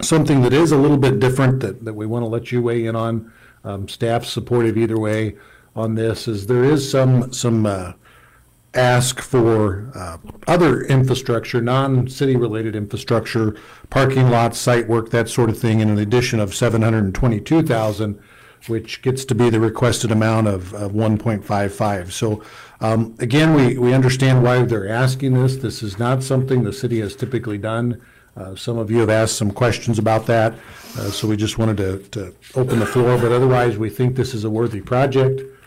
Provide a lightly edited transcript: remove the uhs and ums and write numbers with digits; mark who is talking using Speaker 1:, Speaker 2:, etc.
Speaker 1: Something that is a little bit different that we want to let you weigh in on, staff's supportive either way on this, is there is some ask for other infrastructure, non-city related infrastructure, parking lots, site work, that sort of thing, in an addition of $722,000, which gets to be the requested amount of 1.55. So again, we understand why they're asking this. This is not something the city has typically done. Some of you have asked some questions about that, so we just wanted to open the floor. But otherwise, we think this is a worthy project.